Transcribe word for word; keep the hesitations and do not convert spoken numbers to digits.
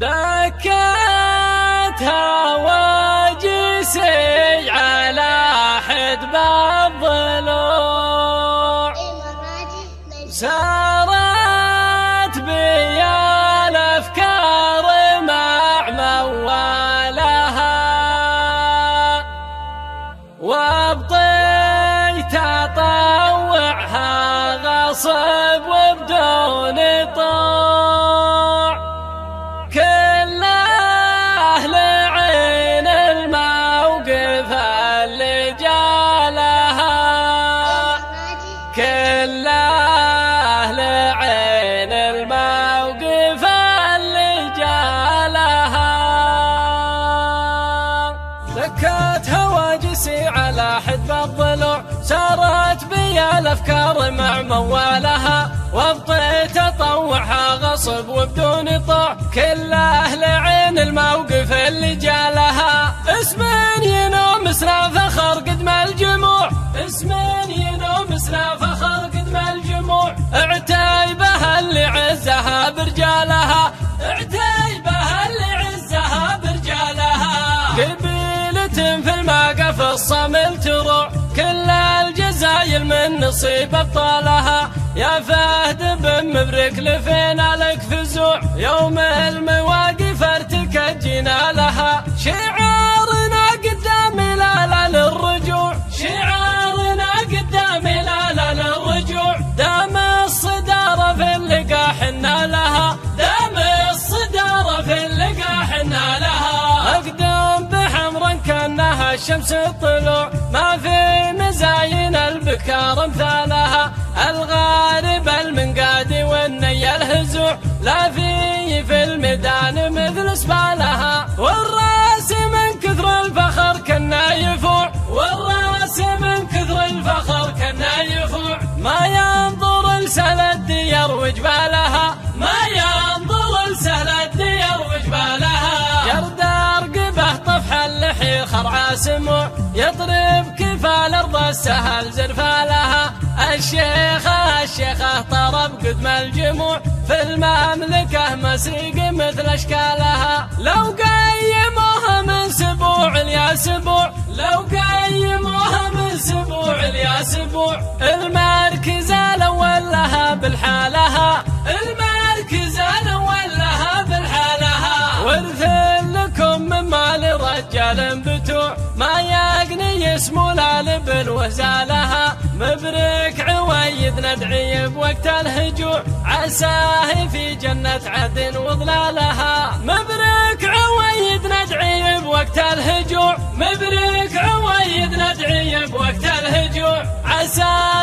دكتها وجسي على حدب الضلوع، سارت بي الأفكار مع موالها، وابطيت أطوعها غصب وبدون طوع. كل أهل عين الموقف اللي جالها، كل أهل عين الموقف اللي جالها. دكت هواجسي على حدب الضلوع، سارت بي الأفكار مع موالها، وابطيت أطوعها غصب وبدون طوع. كل أهل عين الموقف اللي جالها، اسم ينوم اسرى فخر قدم الجموع، اسم ينوم اسرى فخر قدم الجموع. اعتيبها اللي عزها برجالها، اعتيبها اللي عزها برجالها. قبيلة في الموقف الصمل تروع، كل الجزايل من نصيب أبطالها. يا فهد بن مبرك لفينا لك فزوع، يوم المواقف ارتكت جنالها. شعارنا قدام لالا للرجوع، شعارنا قدام لالا للرجوع. دام الصدارة في اللقا حنا لها، دام الصدارة في اللقا حنا لها. أقدم بحمرا كأنها الشمس الطلوع، ما في مزاين البكار امثالها. الغارب المنقاد والني الهزوع، لا في في الميدان مثل اسبالها. والراس من كثر الفخر كنا يفوع، والراس من كثر الفخر كنا يفوع. ما ينظر لسهل الديار وجبالها، ما ينظر لسهل الديار وجبالها. يرد رقبه طفح اللحي خرع سموع، يطرب كفى الارض السهل زرفالها. الشيخة الشيخة طرب قدم الجموع، في المملكة مسيق مثل أشكالها. لو قيموها من سبوع اليا سبوع، لو قيموها من سبوع اليا سبوع. المركز الأول لها بالحالها، المركز الأول لها بالحالها. ورث لكم من مال رجال بتوع، ما يغني يسمو الالب وزالها. مبرك عويد ندعي بوقت الهجوع، عساه في جنة عدن وظلالها. مبرك عويد ندعي بوقت الهجوع، مبرك عويد ندعي بوقت الهجوع. عساه